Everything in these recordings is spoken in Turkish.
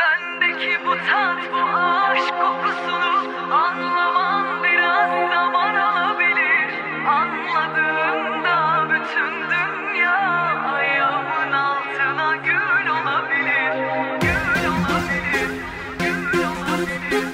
Bendeki bu tat, bu aşk kokusunu anlaman biraz zaman alabilir. Anladığında bütün dünya ayağımın altına gül olabilir. Gül olabilir, gül olabilir.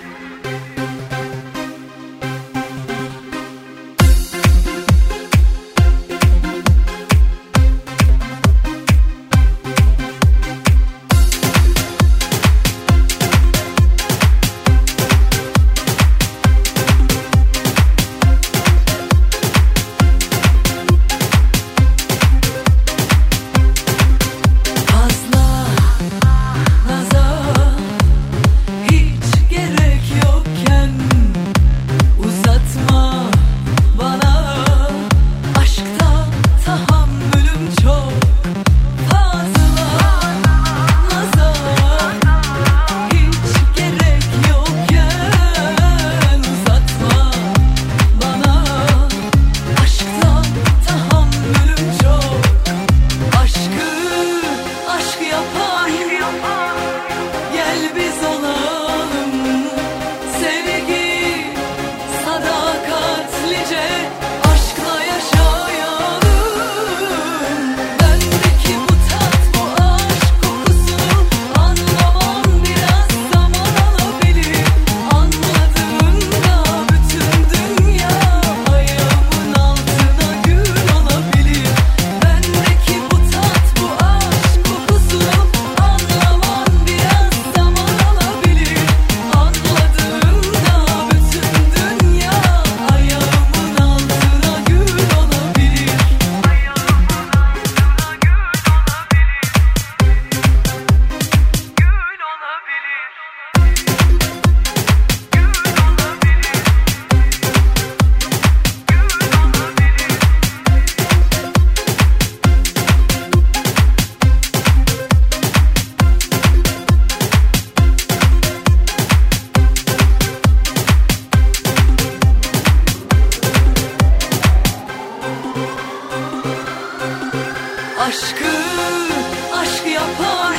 Aşk yapan,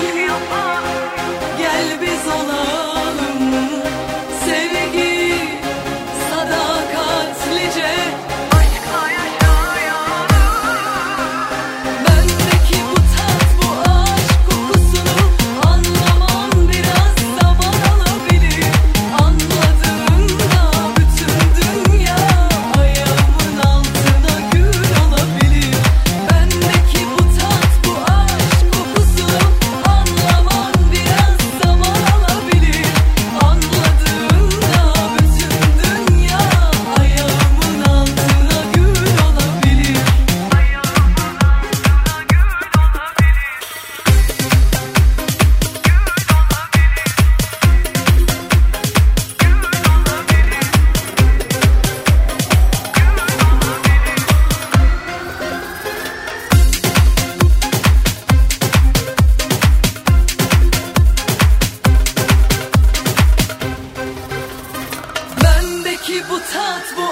gel biz olalım. Sevgi sadakatlice Aşkla yaşayalım. bendeki bu tat, bu aşk kokusunu anlaman biraz zaman alabilir. Anladığında bütün dünya ayağımın altına gül olabilir. Bendeki bu tat, bu aşk kokusunu anlaman biraz zaman alabilir. Anladığında bütün dünya ayağımın altına gül olabilir. Bendeki bu tat, bu